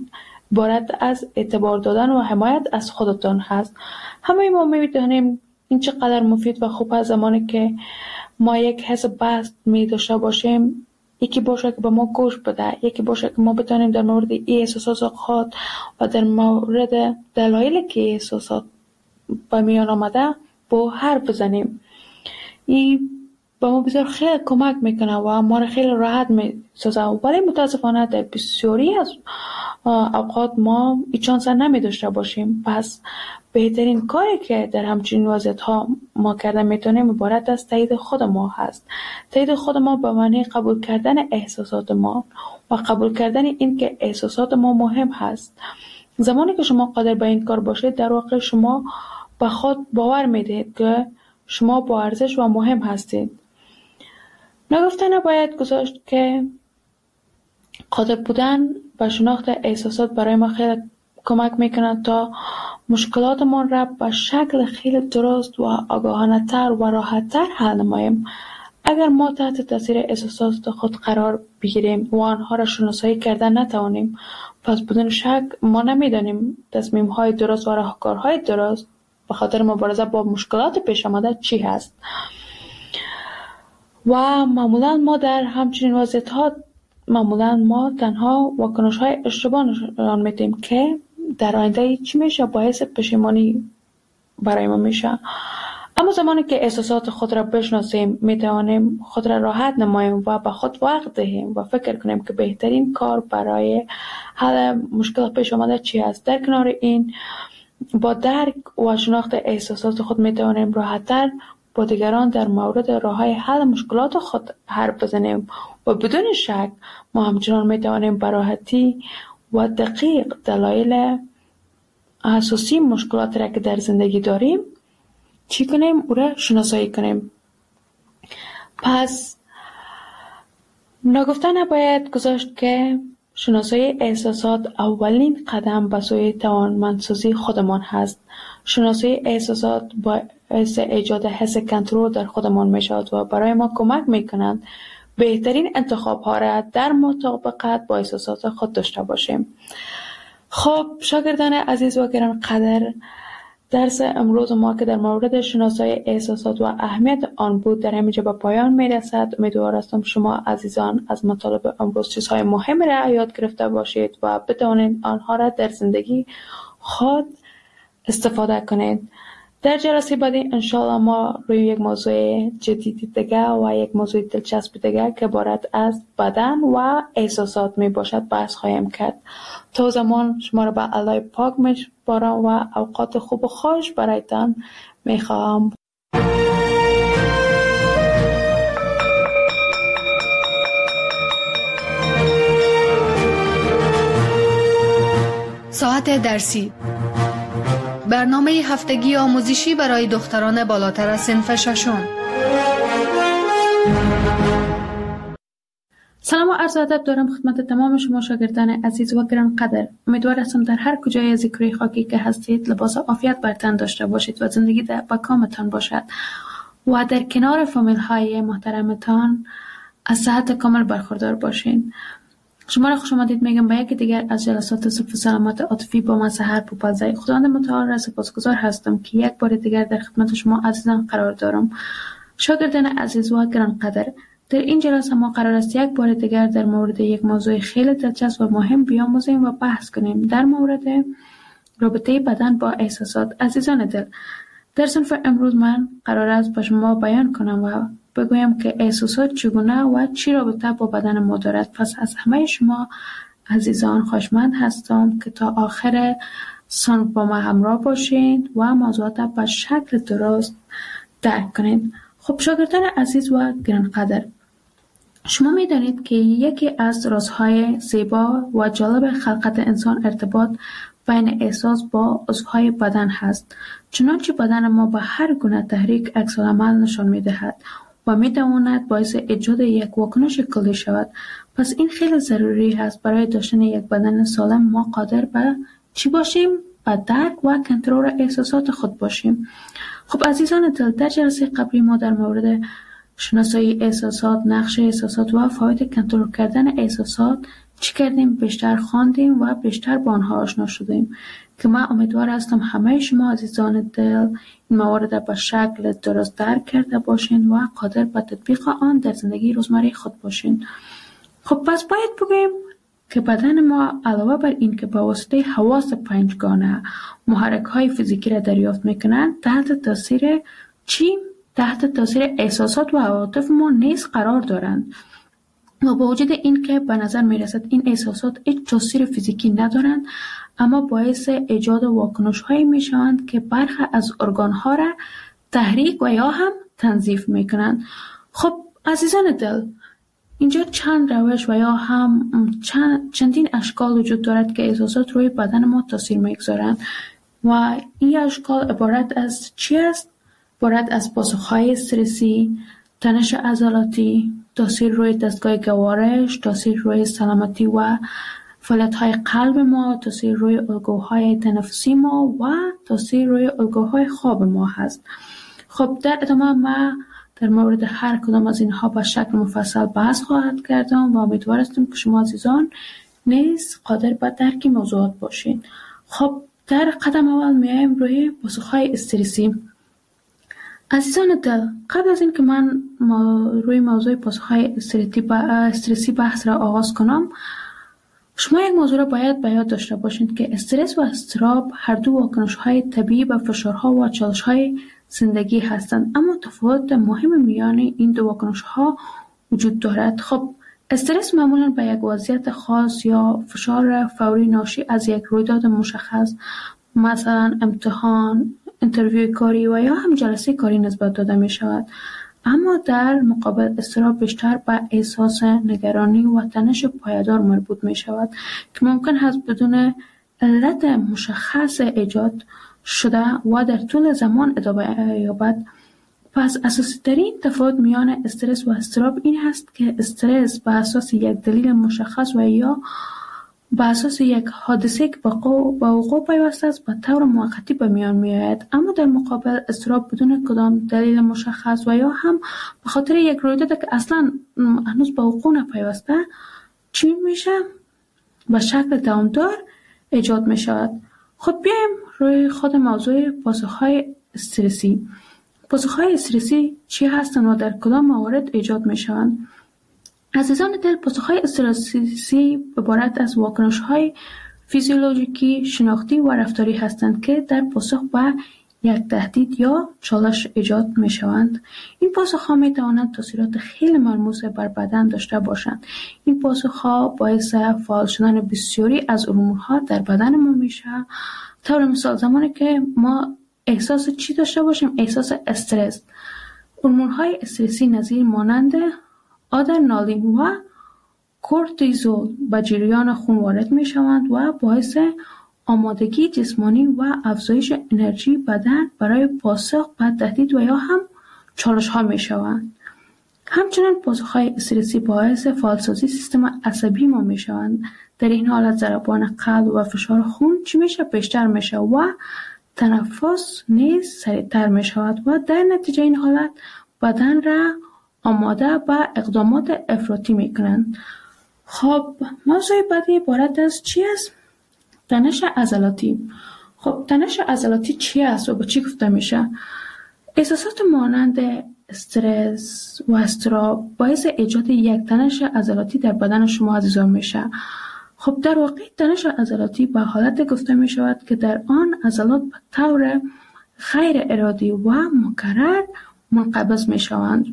عبارت از اعتبار دادن و حمایت از خودتان هست. همه ما می‌دانیم این چقدر مفید و خوب است زمانی که ما یک حس بست می داشته باشیم، یکی باشه که به ما گوش بده، یکی باشه که ما بتونیم در مورد این احساسات خود و در مورد دلایلی که احساسات به میان آمده با حرف بزنیم. این به ما بسیار خیلی کمک میکنه و ما را خیلی راحت میسازه، ولی متاسفانه در بسیاری از اوقات ما این چانس نمی داشته باشیم. پس بهترین کاری که در همچین وضعیت ها ما کرده میتونیم عبارت از تایید خود ما هست. تایید خود ما به معنی قبول کردن احساسات ما و قبول کردن این که احساسات ما مهم هست. زمانی که شما قادر به این کار باشید، در واقع شما به خود باور میدید که شما با ارزش و مهم هستید. نگفته نباید گذاشت که قادر بودن به شناخت احساسات برای ما خیلی کمک میکنه تا مشکلاتمان را به شکل خیلی درست و آگاهانه تر و راحت تر حل نماییم. اگر ما تحت تاثیر احساسات خود قرار بگیریم و آنها را شناسایی کردن نتوانیم، پس بدون شک ما نمیدانیم تصمیم های درست و راهکارهای درست به خاطر مبارزه با مشکلات پیش آمده چی هست. و معمولا ما در همچنین وضعیت‌ها ما تنها واکنش‌های اشتباه نشان میدیم که در آینده چی میشه، باعث پشیمانی برای ما میشه. اما زمانی که احساسات خود را بشناسیم، میتوانیم خود را راحت نماییم و به خود وقت دهیم و فکر کنیم که بهترین کار برای حل مشکل پیش آمده چی است. در کنار این، با درک و شناخت احساسات خود میتوانیم راحت‌تر با دیگران در مورد راه‌های حل مشکلات خود حرف بزنیم و بدون شک ما همچنان میتوانیم به راحتی و دقیق دلایل اساسی مشکلات را که در زندگی داریم چی کنیم، او را شناسایی کنیم. پس نگفته نباید گذاشت که شناسایی احساسات اولین قدم به سوی توانمندسازی خودمان هست. شناسایی احساسات باعث ایجاد حس کنترل در خودمان می شود و برای ما کمک می کنند بهترین انتخاب ها را در مطابقت با احساسات خود داشته باشیم. خب شاگردان عزیز و گرانقدر، درس امروز ما که در مورد شناسایی احساسات و اهمیت آن بود در همینجا به پایان می رسد. امیدوار هستم شما عزیزان از مطالب امروز چیزهای مهم را یاد گرفته باشید و بتوانید آنها را در زندگی خود استفاده کنید. در جلسه بعدی انشالله ما روی یک موضوع جدید دیگه و یک موضوع دلچسب دیگه که عبارت از بدن و احساسات می باشد بحث خواهیم کرد. تا زمان شما را به الله پاک می‌سپارم و اوقات خوب و خوش برایتان می‌خواهم. ساعت درسی، برنامه هفتگی آموزشی برای دختران بالاتر از صنف ششم. سلام و عرض ادب دارم خدمت تمام شما شاگردان عزیز و گرانقدر. امیدوار هستم در هر کجای از کره خاکی که هستید لباس عافیت بر تن داشته باشید و زندگی با کامتان باشد و در کنار فامیل های محترمتان از صحت کامل برخوردار باشین. شما را خوش آمدید میگم به یکی دیگر از جلسات صفر سلامت عاطفی با من سحر پوپلزی. خداوند متعال را سپاسگزار هستم که یک بار دیگر در خدمت شما عزیزان قرار دارم. شاگردان عزیز و گرانقدر، در این جلسه ما قرار است یک بار دیگر در مورد یک موضوع خیلی دلچسب و مهم بیاموزیم و بحث کنیم، در مورد رابطه بدن با احساسات. عزیزان دل، در صنف امروز من قرار است به شما بیان کنم و بگویم که احساسات چگونه و چی رابطه با بدن ما دارد. پس از همه شما عزیزان خواهشمند هستم که تا آخر صنف با ما همراه باشید و موضوعات به شکل درست درک کنید. خب شاگردان عزیز و گرانقدر، شما می‌دانید که یکی از رازهای زیبا و جالب خلقت انسان ارتباط بین احساس با عضوهای بدن هست. چنانچه بدن ما به هر گونه تحریک عکس‌العمل نشان می‌دهد و می‌تواند باعث ایجاد یک واکنش کلی شود. پس این خیلی ضروری است برای داشتن یک بدن سالم ما قادر به چی باشیم؟ به درک و کنترل احساسات خود باشیم. خب عزیزان دل، در جلسه قبلی ما در مورد شناسایی احساسات، نقش احساسات و فواید کنترل کردن احساسات چی کردیم؟ بیشتر خواندیم و بیشتر با آنها آشنا شدیم که من امیدوار هستم همه شما عزیزان دل این موارد به شکل درست درک کرده باشین و قادر به تطبیق آن در زندگی روزمره خود باشین. خب پس باید بگوییم که بدن ما علاوه بر این که با واسطه حواس پنجگانه محرک های فیزیکی را دریافت میکنند، تحت تاثیر چی؟ تحت تاثیر احساسات و عواطف ما نیز قرار دارند و با وجود این که به نظر میرسد این احساسات هیچ تاثیر فیزیکی ندارند، اما باعث ایجاد واکنش هایی میشوند که برخی از ارگان ها را تحریک و یا هم تنظیف میکنند. خب عزیزان دل، اینجا چند روش و یا هم چندین اشکال وجود دارد که احساسات روی بدن ما تاثیر میگذارند و این اشکال عبارت از چی است؟ عبارت از پاسخهای استرسی، تنش عضلاتی، تاثیر روی دستگاه گوارش، تاثیر روی سلامتی و فعالیت‌های قلب ما، تاثیر روی الگوهای تنفسی ما و تاثیر روی الگوهای خواب ما هست. خب در ادامه ما در مورد هر کدام از اینها به شکل مفصل بحث خواهد کردم و امیدوار هستم که شما عزیزان نیز قادر به درک موضوعات باشین. خب در قدم اول میایم روی پاسخهای استرسی. عزیزان دل، قبل از این که من روی موضوع پاسخهای استرسی بحث را آغاز کنم، شما یک موضوع را باید به یاد داشته باشید که استرس و اضطراب هر دو واکنش‌های طبیعی به فشارها و چالش‌های زندگی هستند، اما تفاوت مهم میان این دو واکنش‌ها وجود دارد. خب استرس معمولاً به یک وضعیت خاص یا فشار فوری ناشی از یک رویداد مشخص، مثلا امتحان، اینترویو کاری و یا هم جلسه کاری نسبت داده می شود. اما در مقابل اضطراب بیشتر به احساس نگرانی و تنش پایدار مربوط می شود که ممکن است بدون علت مشخص ایجاد شده و در طول زمان ادامه یابد. پس اساسی ترین تفاوت میان استرس و اضطراب این است که استرس به اساس یک دلیل مشخص و یا به اساس یک حادثه که به وقوع پیوسته است به طور موقتی به میان میآید، اما در مقابل اضطراب بدون کدام دلیل مشخص و یا هم به خاطر یک رویداد که اصلا هنوز به وقوع نپیوسته چی میشه؟ به شکل دوامدار ایجاد می شود. خب بیایم روی خود موضوع پاسخهای استرسی. پاسخهای استرسی چی هستند و در کدام موارد ایجاد می شوند؟ عزیزان دل، پاسخهای استرسی عبارت از واکنش‌های فیزیولوژیکی، شناختی و رفتاری هستند که در پاسخ به یک تهدید یا چالش ایجاد می‌شوند. این پاسخ‌ها می‌توانند تاثیرات خیلی ملموس بر بدن داشته باشند. این پاسخ‌ها باعث فعال شدن بسیاری از هورمون‌ها در بدن ما میشه. طور مثال زمانی که ما احساس چی داشته باشیم؟ احساس استرس. هورمون‌های استرسی نظیر مانند آدرنالین و کورتیزول به جریان خون وارد می شوند و باعث آمادگی جسمانی و افزایش انرژی بدن برای پاسخ به تهدید و یا هم چالش ها می شوند. همچنین پاسخ های استرسی باعث فعالسازی سیستم عصبی ما می شوند. در این حالت ضربان قلب و فشار خون چی میشه؟ بیشتر میشه و تنفس نیز سریعتر می شود و در نتیجه این حالت بدن را آماده به اقدامات افراطی میکنند. خب موضوع بعدی عبارت از چی است؟ تنش عضلاتی. خب تنش عضلاتی چی است و به چی گفته میشه؟ احساسات مانند استرس و اضطراب باعث ایجاد یک تنش عضلاتی در بدن شما عزیزان میشه. خب در واقع تنش عضلاتی به حالت گفته می شود که در آن عضلات به طور غیر ارادی و مکرر منقبض می شوند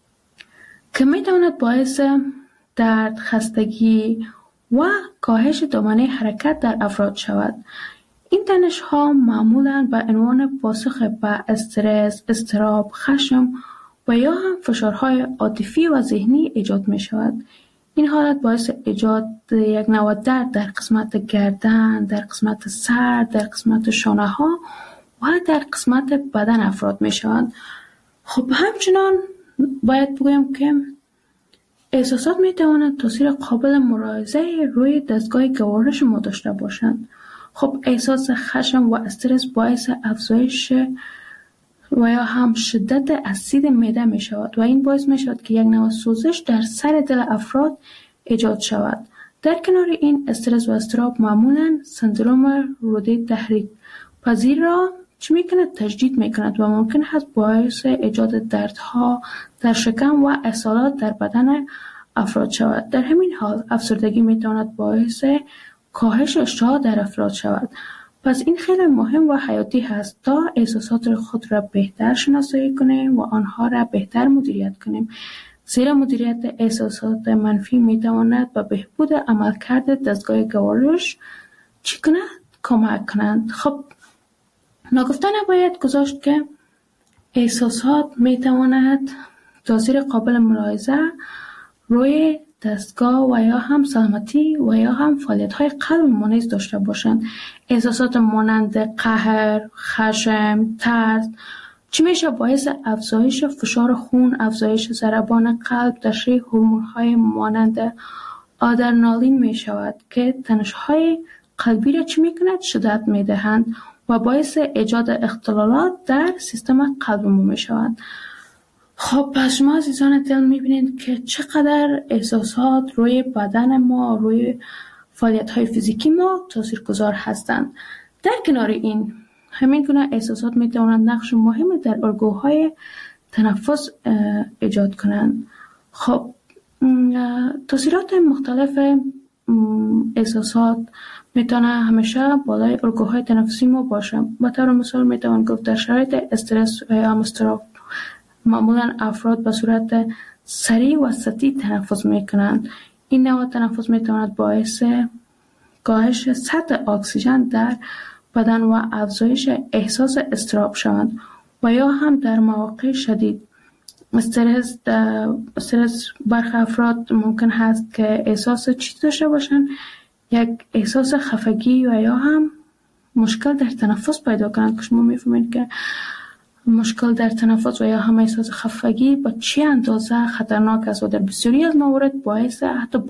که می تواند باعث درد، خستگی و کاهش دامنه حرکت در افراد شود. این تنش ها معمولاً به عنوان پاسخ به استرس، اضطراب، خشم و یا هم فشارهای عاطفی و ذهنی ایجاد می شود. این حالت باعث ایجاد یک نوع درد در قسمت گردن، در قسمت سر، در قسمت شانه ها و در قسمت بدن افراد می شوند. خب همچنان باید بگویم که احساسات می توانند تاثیر قابل ملاحظه روی دستگاه گوارش ما داشته باشند. خب احساس خشم و استرس باعث افزایش و یا هم شدت اسید معده می شود و این باعث می شود که یک نوع سوزش در سر دل افراد ایجاد شود. در کنار این استرس و اضطراب معمولا سندروم روده تحریک پذیر را چی میکند؟ تجدید میکند و ممکن است باعث ایجاد دردها در شکم و اسهالات در بدن افراد شود. در همین حال افسردگی میتواند باعث کاهش اشتها در افراد شود. پس این خیلی مهم و حیاتی هست تا احساسات خود را بهتر شناسایی کنیم و آنها را بهتر مدیریت کنیم، زیرا مدیریت احساسات منفی میتواند به بهبود عملکرد دستگاه گوارش چی کند؟ کمک کنند. خب ناگفته نباید گذاشت که احساسات میتواند تاثیر قابل ملاحظه روی دستگاه و یا هم سلامتی و یا هم فعالیت‌های قلب ما نیز داشته باشند. احساسات مانند قهر، خشم، ترس چی میشه؟ باعث افزایش فشار خون، افزایش ضربان قلب، تشریح هورمون‌های مانند آدرنالین می شود که تنش‌های قلبی را چی میکند؟ شدت میدهند و باعث ایجاد اختلالات در سیستم قلب ما می شوند. خب پس شما عزیزان دل میبینید که چقدر احساسات روی بدن ما، روی فعالیت‌های فیزیکی ما تاثیرگذار هستند. در کنار این همین گونه احساسات میتوانند نقش مهمی در الگوهای تنفس ایجاد کنند. خب تاثیرات مختلف احساسات میتونه همیشه بالای الگوهای تنفسی ما باشه. به طور مثال میتوان گفت در شرایط استرس و یا اضطراب معمولا افراد به صورت سریع و سطحی تنفس میکنند. این نوع تنفس میتواند باعث کاهش سطح اکسیژن در بدن و افزایش احساس اضطراب شوند و یا هم در مواقع شدید استرس برخی افراد ممکن هست که احساس چیز داشته باشند، یک احساس خفگی و یا هم مشکل در تنفس پیدا کنند که شما میفهمید که مشکل در تنفس و یا هم احساس خفگی با چه اندازه خطرناک است و در بسیاری از موارد باعث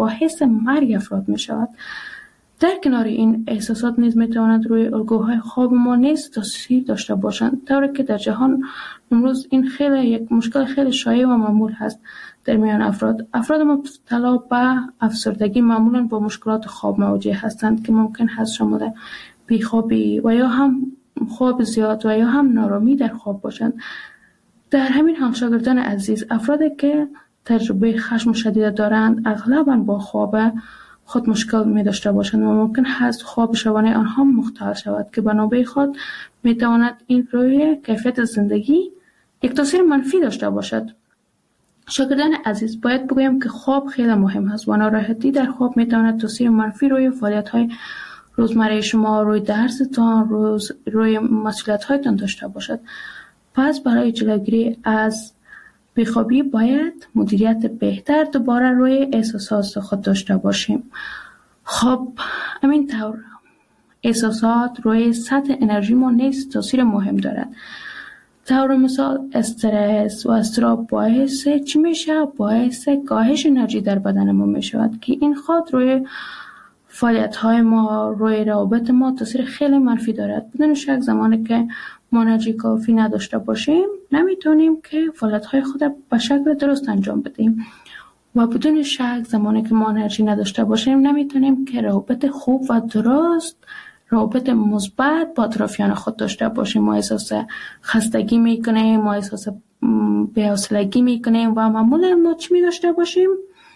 مرگ افراد می شود. در کنار این احساسات نیز میتواند روی الگوهای خواب ما نیز تاثیر داشته باشند، طوری که در جهان امروز این خیلی یک مشکل خیلی شایع و معمول هست در میان افراد مبتلا به افسردگی معمولا با مشکلات خواب مواجه هستند که ممکن هست شامل بیخوابی و یا هم خواب زیاد و یا هم نارامی در خواب باشند. در همین حال شاگردان عزیز، افرادی که تجربه خشم شدید دارند اغلباً با خواب خود مشکل می داشته باشند و ممکن هست خواب شبانه آنها مختل شود که به نوبه خود می تواند این روی کیفیت زندگی یک تاثیر منفی داشته باشد. شاگردان عزیز، باید بگویم که خواب خیلی مهم است و ناراحتی در خواب می تواند تاثیر منفی روی فعالیت‌های روزمره شما، روی درستان، روی مسئولیت‌هایتان داشته باشد. پس برای جلوگیری از بیخوابی باید مدیریت بهتر دوباره روی احساسات خود داشته باشیم. خب همین طور احساسات روی سطح انرژی ما نیز تاثیر مهم دارد. طور مثال استرس و اضطراب باعث چی میشه؟ باعث کاهش انرژی در بدن ما میشود که این خود روی فعالیت‌های ما، روی روابط ما تاثیر خیلی منفی دارد. بدون شک زمانی که ما انرژی کافی نداشته باشیم نمیتونیم که فعالیت‌های خود به شکل درست انجام بدیم و بدون شک زمانی که ما انرژی نداشته باشیم نمیتونیم که روابط خوب و درست، روابط مثبت با اطرافیان خود داشته باشیم. ما احساس خستگی میکنیم، ما احساس بی‌حوصلگی میکنیم و معمولا ما چی می داشته باشیم؟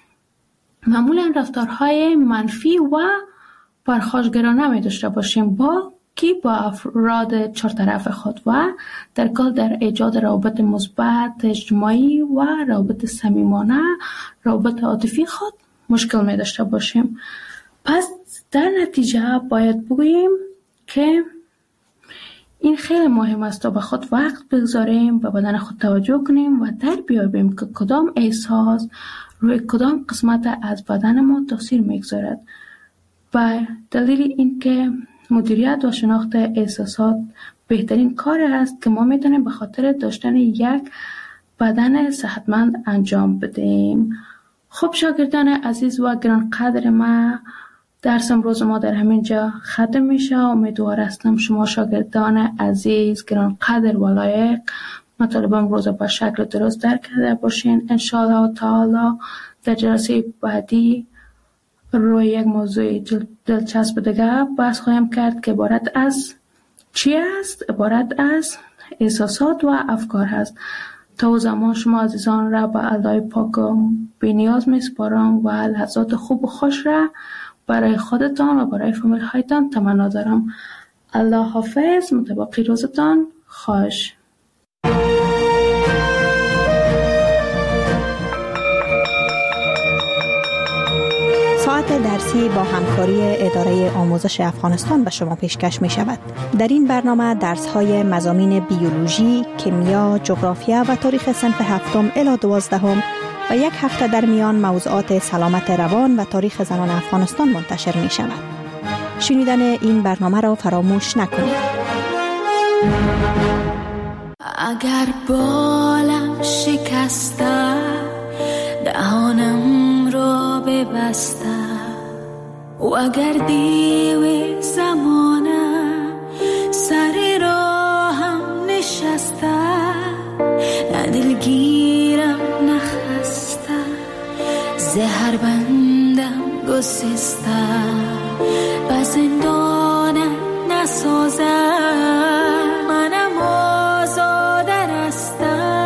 معمولا رفتارهای منفی و پرخاشگرانه می داشته باشیم با افراد چهارطرف خود و در کل در ایجاد روابط مثبت اجتماعی و روابط صمیمانه، روابط عاطفی خود مشکل می داشته باشیم. پس در نتیجه باید بگوییم که این خیلی مهم است تا به خود وقت بگذاریم، به بدن خود توجه کنیم و در بیابیم که کدام احساس روی کدام قسمت از بدن ما تاثیر میگذارد. و دلیل این که مدیریت و شناخت احساسات بهترین کار است که ما میتونیم به خاطر داشتن یک بدن صحتمند انجام بدیم. خب شاگردان عزیز و گرانقدر ما، درس امروز ما در همین جا ختم میشه. امیدوار هستم شما شاگردان عزیز گرانقدر و لایق مطالب امروز با شکل درست درک کرده باشین. انشاءالله تعالی در جلسه بعدی روی یک موضوع دلچسب دیگه بحث خواهیم کرد که عبارت از چی است؟ عبارت از احساسات و افکار هست. تا زمان شما عزیزان را به الله پاک بی نیاز میسپارم و لحظات خوب و خوش را برای خودتان و برای فامیل هایتان تمنا دارم. الله حافظ. متباقی روزتان خوش. ساعت درسی با همکاری اداره آموزش افغانستان به شما پیشکش می شود. در این برنامه درس های مضامین بیولوژی، کیمیا، جغرافیا و تاریخ صنف 7 الی 12 و یک هفته در میان موضوعات سلامت روان و تاریخ زنان افغانستان منتشر می شود. شنیدن این برنامه را فراموش نکنید. اگر بالم شکسته دهانم را ببسته و اگر دیو زمانه سر راهم نشسته نه دلگیرم نخسته زهر بندم گسسته و زندانم نسازه منم آزاده رسته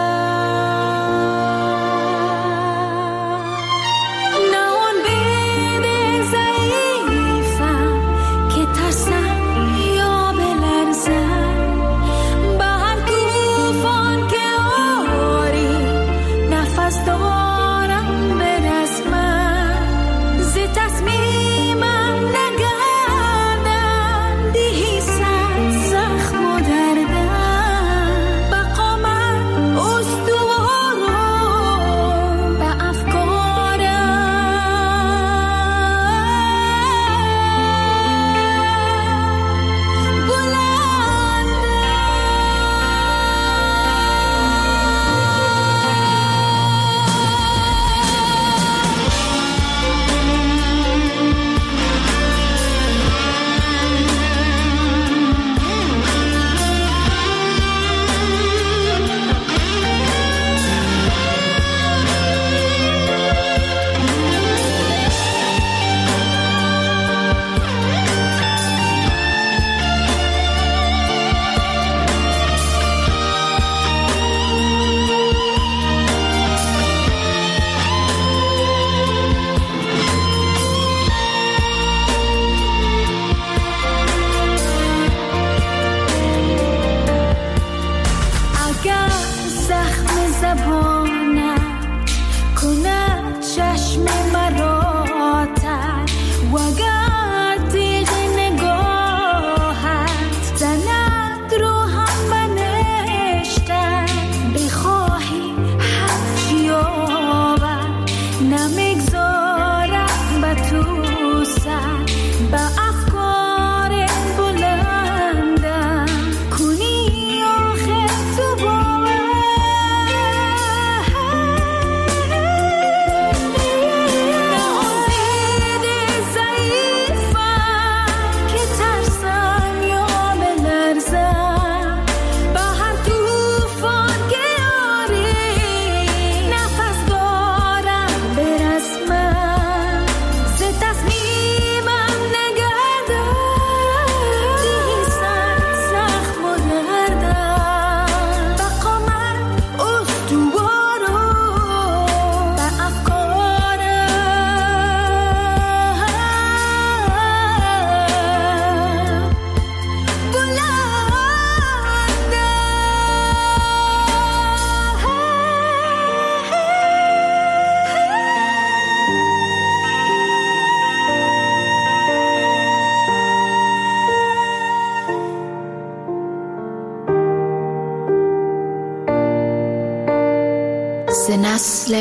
ز نسل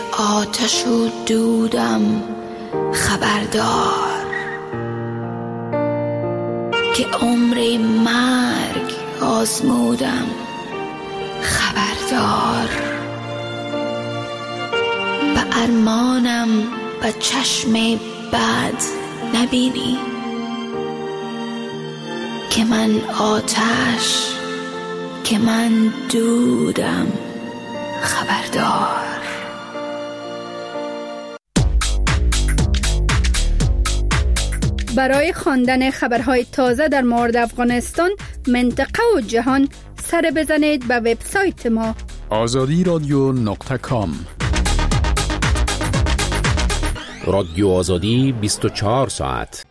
آتش و دودم خبردار که عمر مرگ آزمودم خبردار به ارمانم به چشم بد نبینی که من آتش، که من دودم، خبردار. برای خواندن خبرهای تازه در مورد افغانستان، منطقه و جهان سر بزنید به وبسایت ما azadiradyo.com. رادیو آزادی 24 ساعت.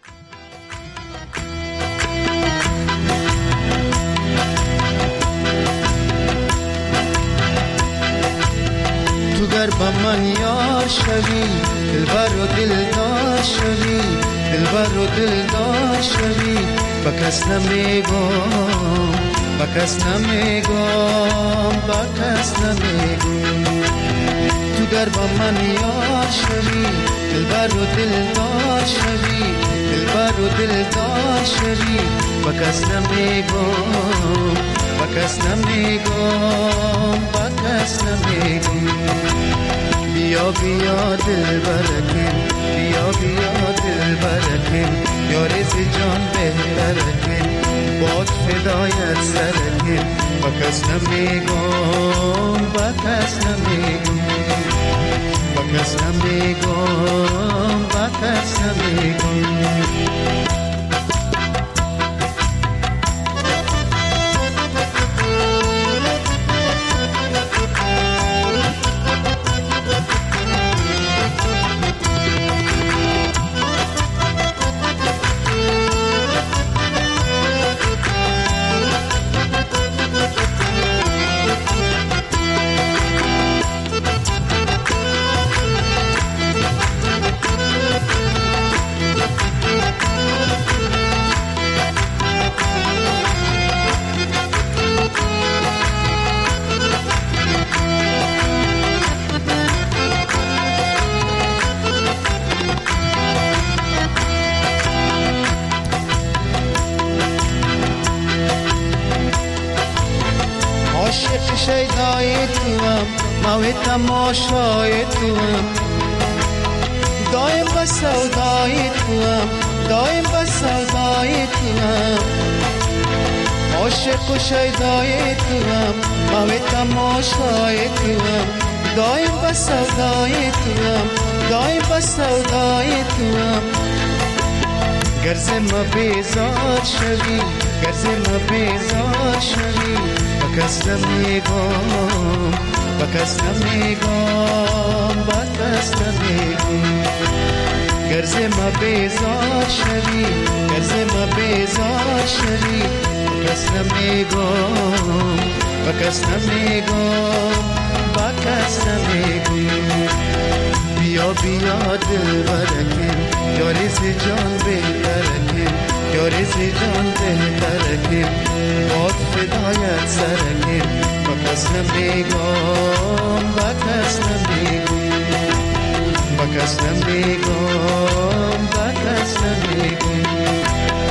تو گر با من یار شوی، دلبر و دلدار شوی، دلبر و دلدار شوی، با کس نمیگم، با کس نمیگم، با کس نمیگم. تو گر با من یار شوی، دلبر و دلدار شوی، دلبر و دلدار شوی، با کس نمیگم، با کس نمیگم، با کس نمیگم. بیا بیا دلبرکم، بیا بیا دلبرکم، یار ز جان بهترکم، باد فدایت سرکم، با کس نمیگم، با کس نمیگم، با کس نمیگم، با کس نمیگم. شیدای توام، موی تماشای توام، دایم با سودای توام، دایم با سودای توام. عاشق و شیدای توام، موی تماشای توام، دایم با سودای توام، دایم با سودای توام. گرز ما بیزار شوی، گرز ما بیزار شوی، با کس نمیگم، با کس نمیگم، با کس نمیگم. گرز ما بیزار شوی، گرز ما بیزار شوی، با کس نمیگم، با کس نمیگم، با کس نمیگم. بیا بیا دلبرکم، یاری ز جان بهترکم، یاری ز جان بهترکم، باد فدایت سرکم، با کس نمیگم، با کس نمیگم، با کس نمیگم، با کس نمیگم.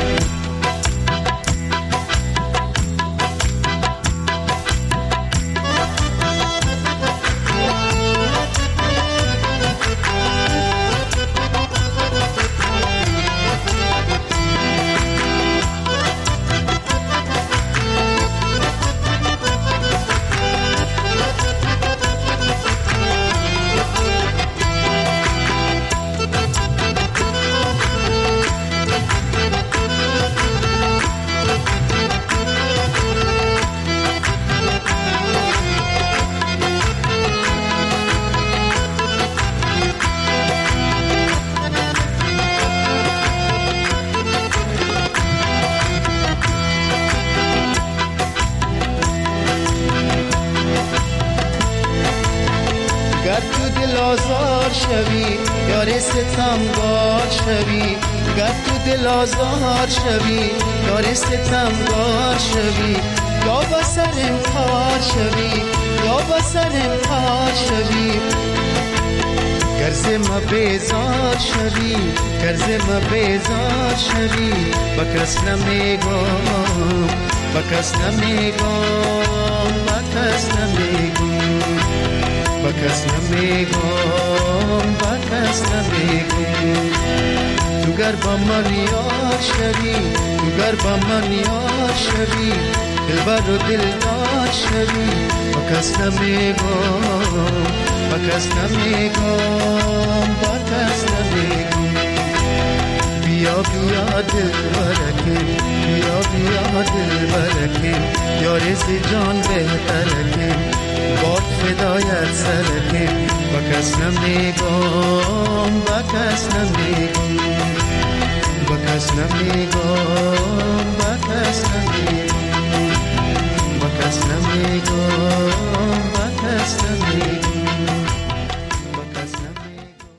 آزار شوی، یار ستمگار شوی، گر تو دل آزار شوی، یار ستمگار شوی، یا با سرم کار شوی، یا با سرم کار شوی. گرز ما بیزار شوی، گرز ما بیزار شوی، با کس نمیگم، با کس نمیگم، با کس نمیگم، با کس نمیگم، با کس نمیگم. تو گر گر با من یار شوی، گر با من یار شوی، دلبر و دلدار شوی، با کس نمیگم، با کس نمیگم، با کس نمیگم. بیا بیا دلبرکم، بیا بیا دلبرکم، یاری ز جان بهترکم، باد فدایت سرکم، با کس نمیگم، با کس نمیگم، با کس نمیگم.